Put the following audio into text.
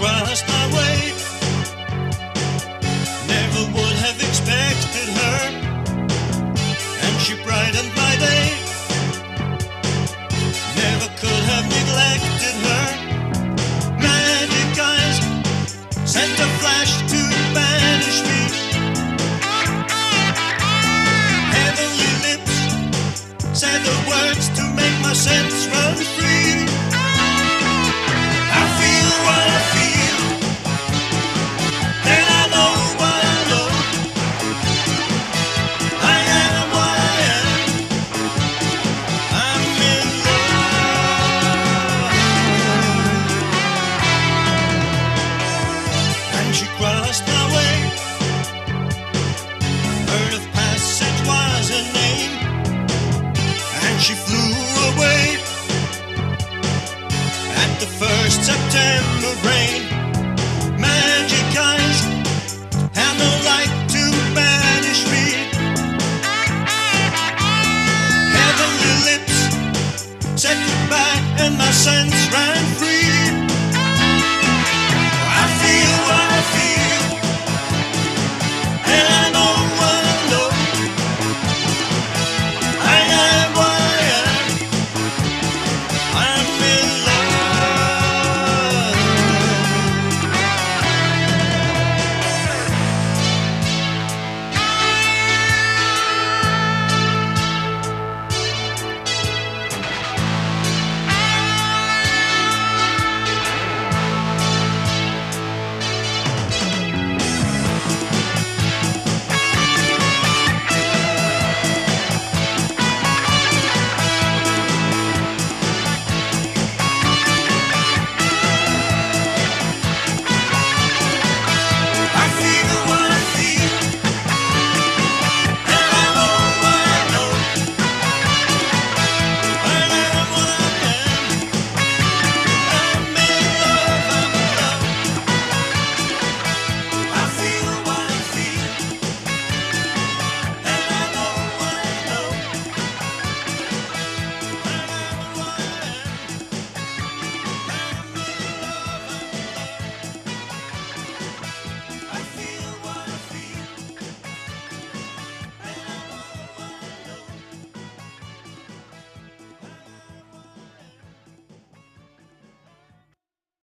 crossed my way. Never would have expected her, and she brightened my day. Never could have neglected her. Magic eyes sent a flash to banish me. Heavenly lips said the words to make my sense run free. I feel what I feel, and I know what I know. I am what I am. I'm in love. And she crossed my way. Bird of passage was her name, and she flew away at the first September rain. Magic eyes had no light to banish me. Heavenly lips said goodbye, and my sense ran